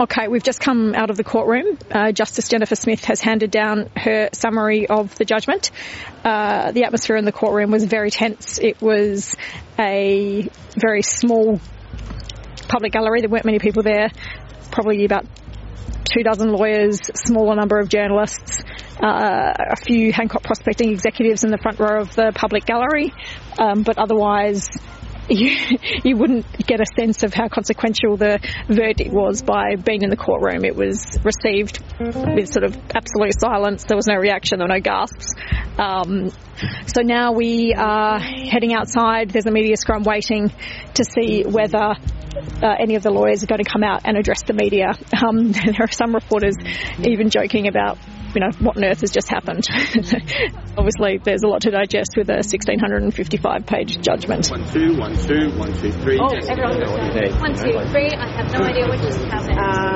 Okay, we've just come out of the courtroom. Justice Jennifer Smith has handed down her summary of the judgment. The atmosphere in the courtroom was very tense. It was a very small public gallery. There weren't many people there, probably about 24 lawyers, smaller number of journalists, a few Hancock Prospecting executives in the front row of the public gallery, but otherwise you wouldn't get a sense of how consequential the verdict was by being in the courtroom. It was received with sort of absolute silence. There was no reaction, there were no gasps. So now we are heading outside. There's a media scrum waiting to see whether any of the lawyers are going to come out and address the media. There are some reporters even joking about, what on earth has just happened. Obviously, there's a lot to digest with a 1,655-page judgment. 1, 2, 1, 2, 1, 2, 3. Oh, everyone goes down. 1, 2, 3. I have no idea what just happened.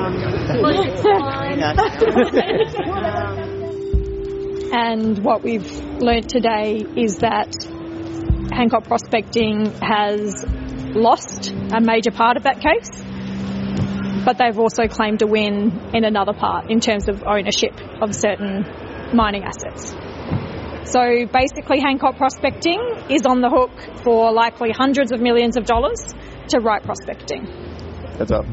And what we've learnt today is that Hancock Prospecting has lost a major part of that case, but they've also claimed a win in another part in terms of ownership of certain mining assets. So basically Hancock Prospecting is on the hook for likely hundreds of millions of dollars to Right Prospecting. Heads up.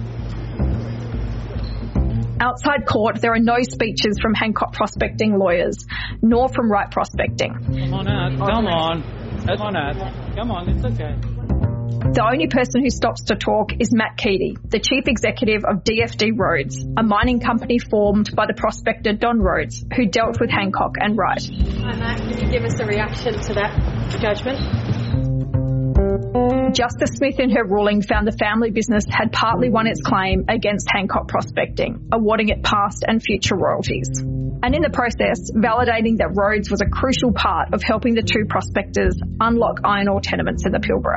Outside court, there are no speeches from Hancock Prospecting lawyers, nor from Right Prospecting. Come on, Ad. Come on, it's okay. The only person who stops to talk is Matt Keaty, the chief executive of DFD Rhodes, a mining company formed by the prospector Don Rhodes, who dealt with Hancock and Wright. Hi, Matt. Can you give us a reaction to that judgment? Justice Smith in her ruling found the family business had partly won its claim against Hancock Prospecting, awarding it past and future royalties. And in the process, validating that Rhodes was a crucial part of helping the two prospectors unlock iron ore tenements in the Pilbara.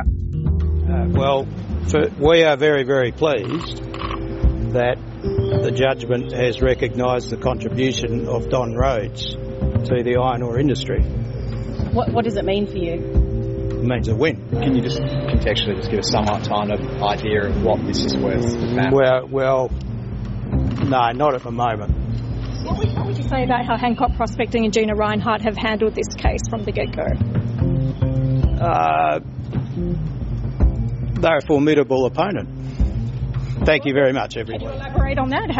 We are very, very pleased that the judgment has recognised the contribution of Don Rhodes to the iron ore industry. What does it mean for you? It means a win. Can you just contextually just give us some kind of idea of what this is worth to the family? Well, no, not at the moment. What would you say about how Hancock Prospecting and Gina Reinhart have handled this case from the get-go? They're a formidable opponent. Thank you very much, everyone. Can you elaborate on that?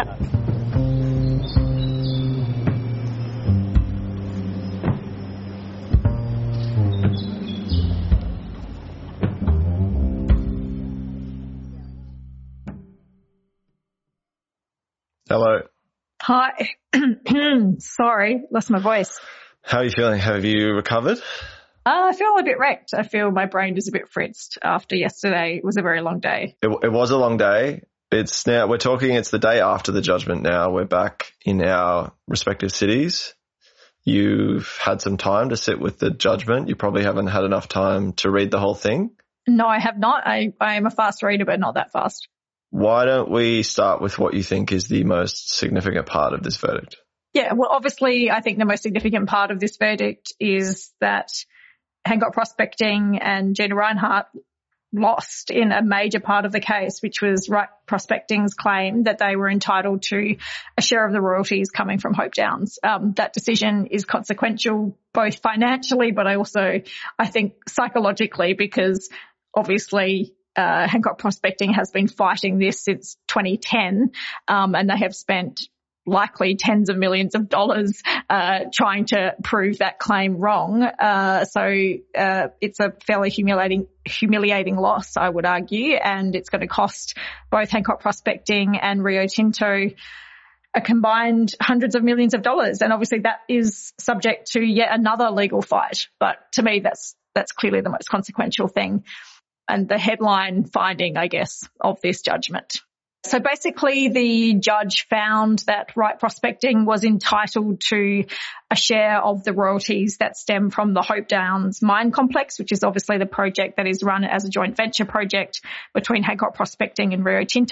Hello. Hi. Sorry, lost my voice. How are you feeling? Have you recovered? I feel a bit wrecked. I feel my brain is a bit fritzed after yesterday. It was a very long day. It was a long day. It's the day after the judgment now. We're back in our respective cities. You've had some time to sit with the judgment. You probably haven't had enough time to read the whole thing. No, I have not. I am a fast reader, but not that fast. Why don't we start with what you think is the most significant part of this verdict? Yeah, well, obviously, I think the most significant part of this verdict is that Hancock Prospecting and Gina Reinhart lost in a major part of the case, which was Right Prospecting's claim that they were entitled to a share of the royalties coming from Hope Downs. That decision is consequential both financially, but I think psychologically, because obviously Hancock Prospecting has been fighting this since 2010, and they have spent likely tens of millions of dollars trying to prove that claim wrong. So it's a fairly humiliating loss, I would argue, and it's going to cost both Hancock Prospecting and Rio Tinto a combined hundreds of millions of dollars. And obviously that is subject to yet another legal fight. But to me, that's clearly the most consequential thing and the headline finding, I guess, of this judgment. So basically the judge found that Right Prospecting was entitled to a share of the royalties that stem from the Hope Downs mine complex, which is obviously the project that is run as a joint venture project between Hancock Prospecting and Rio Tinto.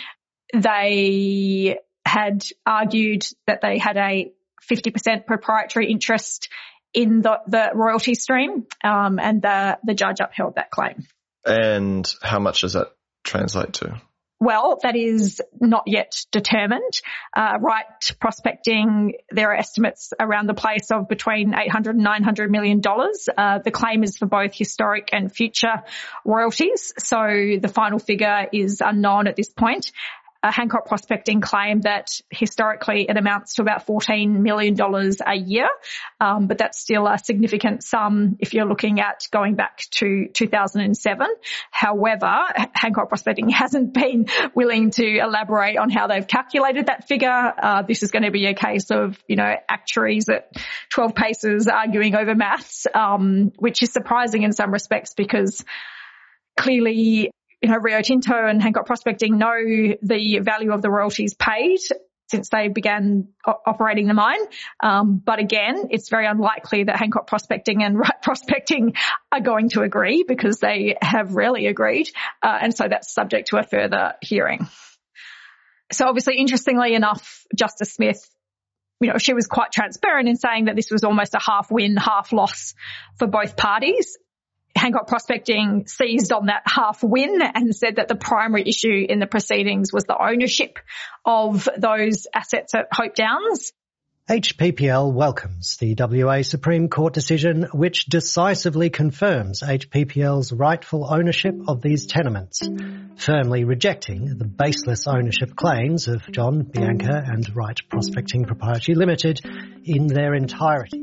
They had argued that they had a 50% proprietary interest in the royalty stream, and the judge upheld that claim. And how much does that translate to? Well, that is not yet determined. Right Prospecting, there are estimates around the place of between $800 and $900 million. The claim is for both historic and future royalties, so the final figure is unknown at this point. Hancock Prospecting claimed that historically it amounts to about $14 million a year, but that's still a significant sum if you're looking at going back to 2007. However, Hancock Prospecting hasn't been willing to elaborate on how they've calculated that figure. This is going to be a case of, actuaries at 12 paces arguing over maths, which is surprising in some respects because clearly Rio Tinto and Hancock Prospecting know the value of the royalties paid since they began operating the mine. But again, it's very unlikely that Hancock Prospecting and Right Prospecting are going to agree because they have rarely agreed. And so that's subject to a further hearing. So obviously, interestingly enough, Justice Smith, she was quite transparent in saying that this was almost a half win, half loss for both parties. Hancock Prospecting seized on that half win and said that the primary issue in the proceedings was the ownership of those assets at Hope Downs. HPPL welcomes the WA Supreme Court decision which decisively confirms HPPL's rightful ownership of these tenements, firmly rejecting the baseless ownership claims of John, Bianca and Right Prospecting Proprietary Limited in their entirety.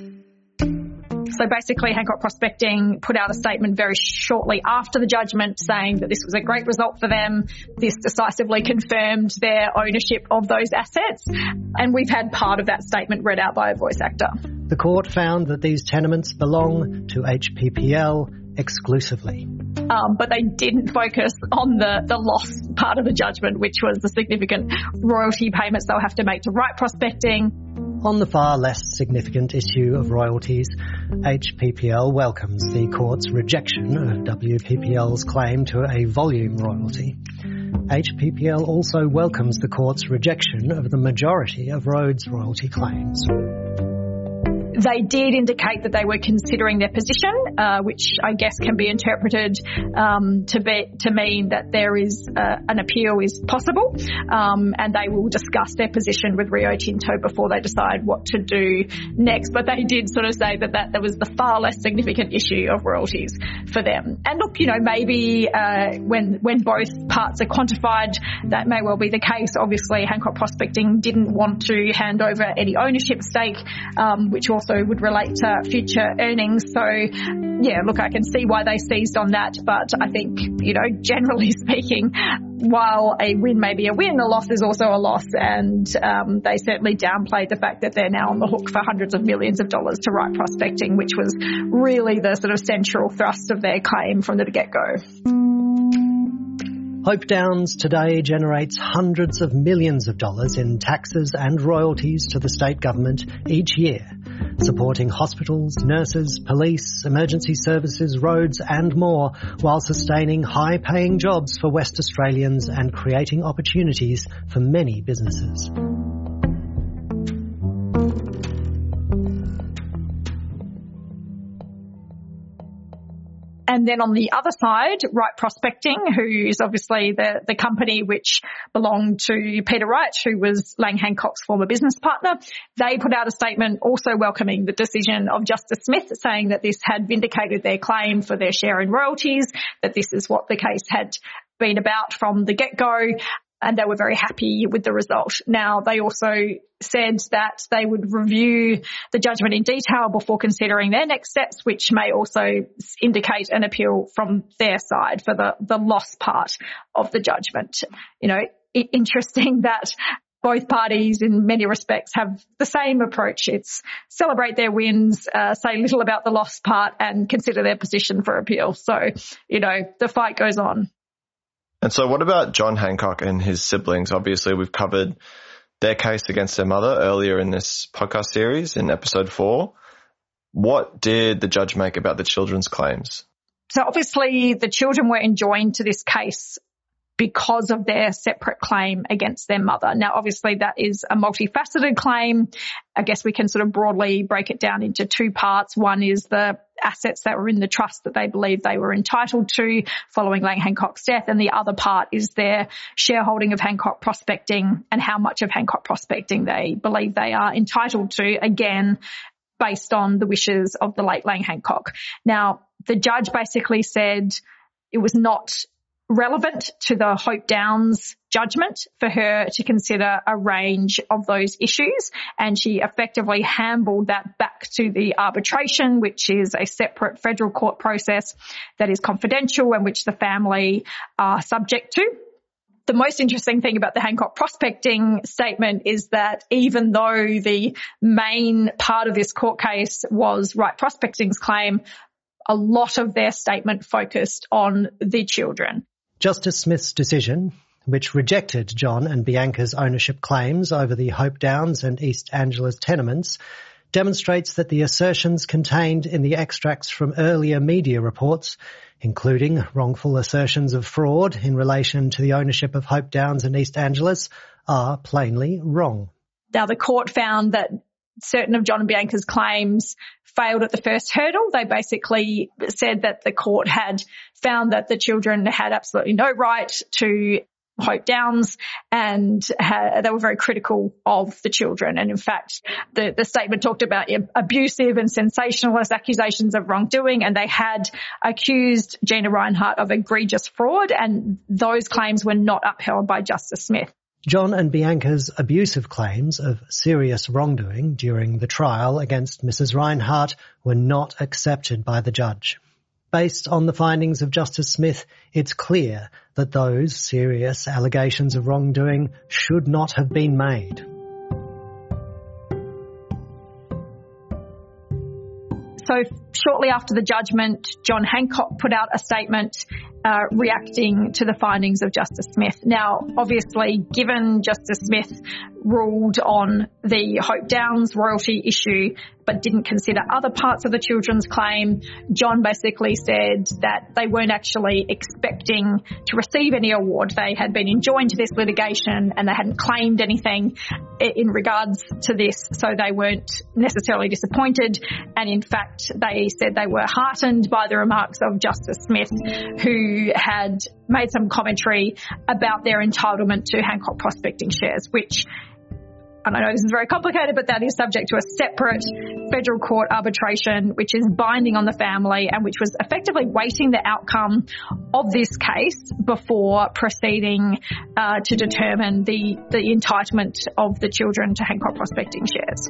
So basically, Hancock Prospecting put out a statement very shortly after the judgment saying that this was a great result for them. This decisively confirmed their ownership of those assets. And we've had part of that statement read out by a voice actor. The court found that these tenements belong to HPPL exclusively. But they didn't focus on the loss part of the judgment, which was the significant royalty payments they'll have to make to Right Prospecting. On the far less significant issue of royalties, HPPL welcomes the court's rejection of WPPL's claim to a volume royalty. HPPL also welcomes the court's rejection of the majority of Rhodes royalty claims. They did indicate that they were considering their position, which I guess can be interpreted to mean that there is an appeal is possible, and they will discuss their position with Rio Tinto before they decide what to do next. But they did sort of say that was the far less significant issue of royalties for them. And look, maybe when both parts are quantified, that may well be the case. Obviously, Hancock Prospecting didn't want to hand over any ownership stake, which also would relate to future earnings. So, yeah, look, I can see why they seized on that. But I think, generally speaking, while a win may be a win, a loss is also a loss. And they certainly downplayed the fact that they're now on the hook for hundreds of millions of dollars to Right Prospecting, which was really the sort of central thrust of their claim from the get-go. Hope Downs today generates hundreds of millions of dollars in taxes and royalties to the state government each year, supporting hospitals, nurses, police, emergency services, roads and more, while sustaining high-paying jobs for West Australians and creating opportunities for many businesses. And then on the other side, Right Prospecting, who is obviously the company which belonged to Peter Wright, who was Lang Hancock's former business partner, they put out a statement also welcoming the decision of Justice Smith, saying that this had vindicated their claim for their share in royalties, that this is what the case had been about from the get-go, and they were very happy with the result. Now, they also said that they would review the judgment in detail before considering their next steps, which may also indicate an appeal from their side for the loss part of the judgment. Interesting that both parties in many respects have the same approach. It's celebrate their wins, say little about the loss part and consider their position for appeal. So, the fight goes on. And so what about John Hancock and his siblings? Obviously, we've covered their case against their mother earlier in this podcast series in episode 4. What did the judge make about the children's claims? So obviously the children were enjoined to this case because of their separate claim against their mother. Now, obviously, that is a multifaceted claim. I guess we can sort of broadly break it down into two parts. One is the assets that were in the trust that they believe they were entitled to following Lang Hancock's death, and the other part is their shareholding of Hancock Prospecting and how much of Hancock Prospecting they believe they are entitled to, again, based on the wishes of the late Lang Hancock. Now, the judge basically said it was not relevant to the Hope Downs judgment for her to consider a range of those issues, and she effectively handballed that back to the arbitration, which is a separate federal court process that is confidential and which the family are subject to. The most interesting thing about the Hancock Prospecting statement is that even though the main part of this court case was Right Prospecting's claim, a lot of their statement focused on the children. Justice Smith's decision, which rejected John and Bianca's ownership claims over the Hope Downs and East Angela's tenements, demonstrates that the assertions contained in the extracts from earlier media reports, including wrongful assertions of fraud in relation to the ownership of Hope Downs and East Angela's, are plainly wrong. Now, the court found that certain of John and Bianca's claims failed at the first hurdle. They basically said that the court had found that the children had absolutely no right to Hope Downs, and they were very critical of the children. And in fact, the statement talked about abusive and sensationalist accusations of wrongdoing, and they had accused Gina Rinehart of egregious fraud, and those claims were not upheld by Justice Smith. John and Bianca's abusive claims of serious wrongdoing during the trial against Mrs. Rinehart were not accepted by the judge. Based on the findings of Justice Smith, it's clear that those serious allegations of wrongdoing should not have been made. So shortly after the judgment, John Hancock put out a statement reacting to the findings of Justice Smith. Now, obviously, given Justice Smith ruled on the Hope Downs royalty issue but didn't consider other parts of the children's claim, John basically said that they weren't actually expecting to receive any award. They had been enjoined to this litigation and they hadn't claimed anything in regards to this, so they weren't necessarily disappointed. And in fact, they said they were heartened by the remarks of Justice Smith, who had made some commentary about their entitlement to Hancock Prospecting shares, which, and I know this is very complicated, but that is subject to a separate federal court arbitration, which is binding on the family and which was effectively waiting the outcome of this case before proceeding to determine the entitlement of the children to Hancock Prospecting shares.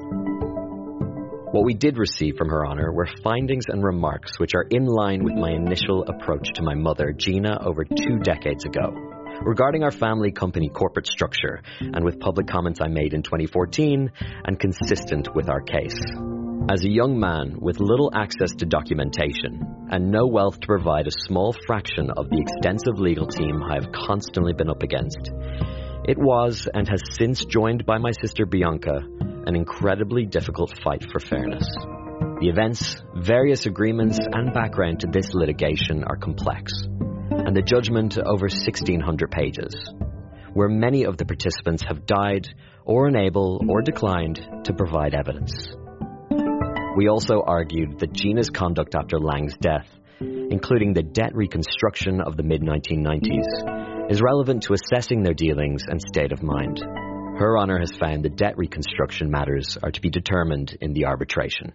What we did receive from Her Honour were findings and remarks which are in line with my initial approach to my mother, Gina, over 2 decades ago, regarding our family company corporate structure, and with public comments I made in 2014 and consistent with our case. As a young man with little access to documentation and no wealth to provide a small fraction of the extensive legal team I have constantly been up against, it was, and has since joined by my sister Bianca, an incredibly difficult fight for fairness. The events, various agreements and background to this litigation are complex, and the judgment over 1,600 pages, where many of the participants have died or unable or declined to provide evidence. We also argued that Gina's conduct after Lang's death, including the debt reconstruction of the mid-1990s, is relevant to assessing their dealings and state of mind. Her Honour has found the debt reconstruction matters are to be determined in the arbitration.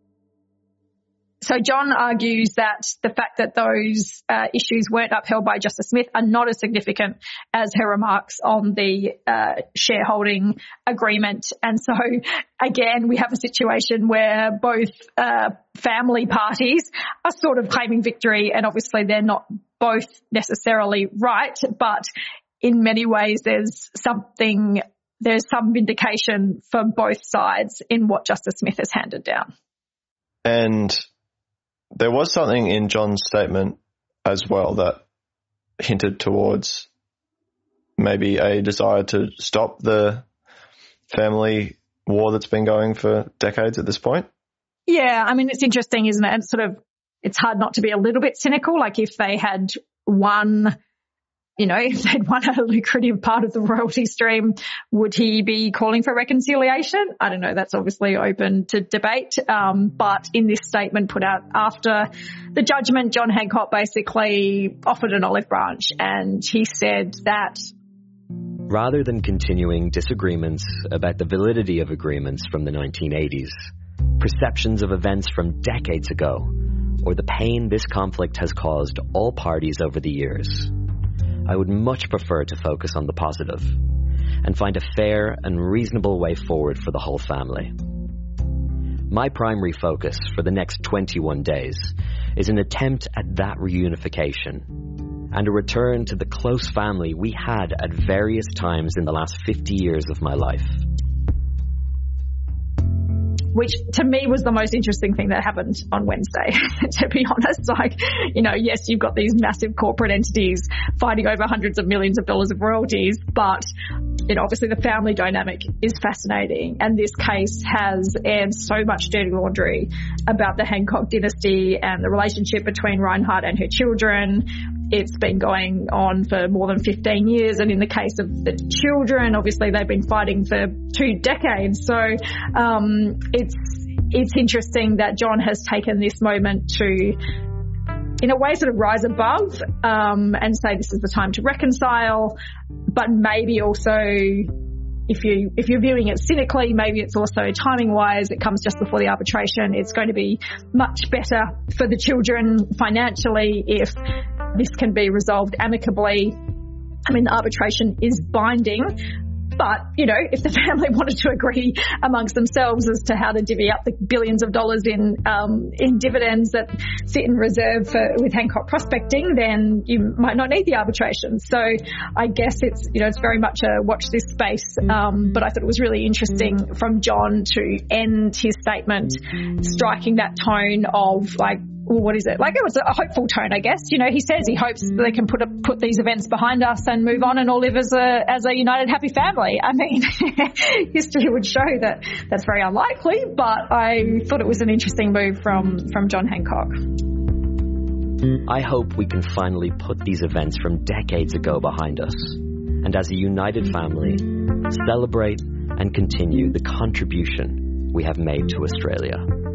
So John argues that the fact that those issues weren't upheld by Justice Smith are not as significant as her remarks on the shareholding agreement. And so, again, we have a situation where both family parties are sort of claiming victory, and obviously they're not both necessarily right, but in many ways there's some vindication for both sides in what Justice Smith has handed down. And there was something in John's statement as well that hinted towards maybe a desire to stop the family war that's been going for decades at this point. Yeah, I mean, it's interesting, isn't it? It's hard not to be a little bit cynical. Like, if they had won if they'd won a lucrative part of the royalty stream, would he be calling for reconciliation? I don't know. That's obviously open to debate. But in this statement put out after the judgment, John Hancock basically offered an olive branch, and he said that rather than continuing disagreements about the validity of agreements from the 1980s, perceptions of events from decades ago, or the pain this conflict has caused all parties over the years, I would much prefer to focus on the positive and find a fair and reasonable way forward for the whole family. My primary focus for the next 21 days is an attempt at that reunification and a return to the close family we had at various times in the last 50 years of my life. Which to me was the most interesting thing that happened on Wednesday, to be honest. Yes, you've got these massive corporate entities fighting over hundreds of millions of dollars of royalties, but obviously the family dynamic is fascinating. And this case has aired so much dirty laundry about the Hancock dynasty and the relationship between Rinehart and her children. It's been going on for more than 15 years. And in the case of the children, obviously they've been fighting for 2 decades. So it's interesting that John has taken this moment to, in a way, sort of rise above and say this is the time to reconcile. But maybe also, if you're viewing it cynically, maybe it's also timing-wise, it comes just before the arbitration. It's going to be much better for the children financially if this can be resolved amicably. I mean, the arbitration is binding, but, if the family wanted to agree amongst themselves as to how to divvy up the billions of dollars in dividends that sit in reserve with Hancock Prospecting, then you might not need the arbitration. So I guess it's very much a watch this space. But I thought it was really interesting from John to end his statement striking that tone of what is it? It was a hopeful tone, I guess. He says he hopes they can put these events behind us and move on and all live as a united, happy family. I mean, history would show that that's very unlikely, but I thought it was an interesting move from John Hancock. I hope we can finally put these events from decades ago behind us, and as a united family, celebrate and continue the contribution we have made to Australia.